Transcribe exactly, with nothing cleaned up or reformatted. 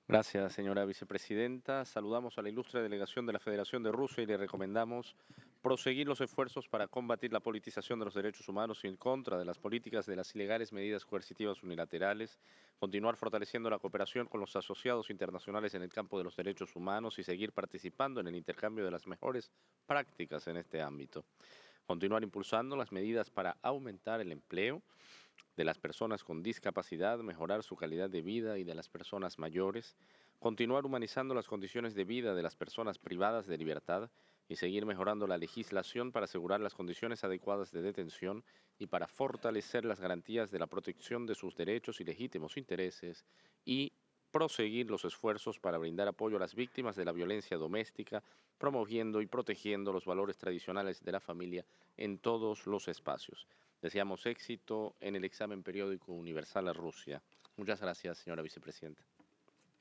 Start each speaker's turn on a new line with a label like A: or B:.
A: Gracias, señora vicepresidenta. Saludamos a la ilustre delegación de la Federación de Rusia y le recomendamos proseguir los esfuerzos para combatir la politización de los derechos humanos y en contra de las políticas de las ilegales medidas coercitivas unilaterales, continuar fortaleciendo la cooperación con los asociados internacionales en el campo de los derechos humanos y seguir participando en el intercambio de las mejores prácticas en este ámbito. Continuar impulsando las medidas para aumentar el empleo de las personas con discapacidad, mejorar su calidad de vida y de las personas mayores, continuar humanizando las condiciones de vida de las personas privadas de libertad y seguir mejorando la legislación para asegurar las condiciones adecuadas de detención y para fortalecer las garantías de la protección de sus derechos y legítimos intereses y proseguir los esfuerzos para brindar apoyo a las víctimas de la violencia doméstica, promoviendo y protegiendo los valores tradicionales de la familia en todos los espacios. Deseamos éxito en el examen periódico universal a Rusia. Muchas gracias, señora vicepresidenta.